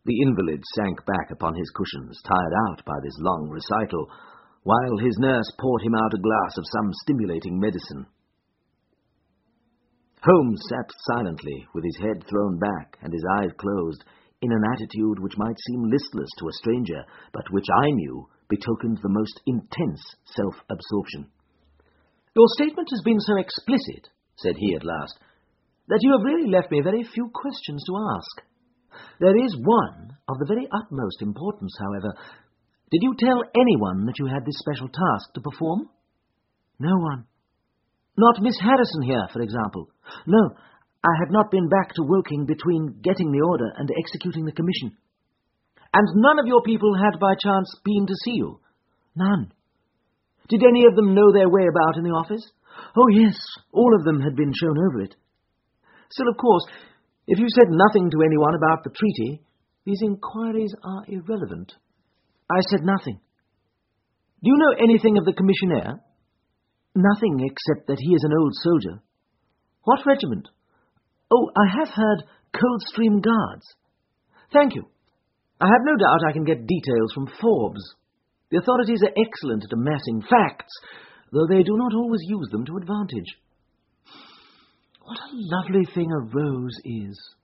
The invalid sank back upon his cushions, tired out by this long recital, while his nurse poured him out a glass of some stimulating medicine. Holmes sat silently, with his head thrown back and his eyes closed, in an attitude which might seem listless to a stranger, but which I knew betokened the most intense self-absorption. "Your statement has been so explicit," said he at last, "that you have really left me very few questions to ask. There is one of the very utmost importance, however. Did you tell anyone that you had this special task to perform?" "No one." "Not Miss Harrison here, for example?" "No, I had not been back to Woking between getting the order and executing the commission." "And none of your people had by chance been to see you?" "None." "Did any of them know their way about in the office?" "Oh, yes, all of them had been shown over it." "Still, of course, if you said nothing to anyone about the treaty, these inquiries are irrelevant." "I said nothing." "Do you know anything of the commissionaire?" "Nothing, except that he is an old soldier." "What regiment?" "Oh, I have heard Coldstream Guards." "Thank you. I have no doubt I can get details from Forbes. The authorities are excellent at amassing facts, though they do not always use them to advantage. What a lovely thing a rose is!"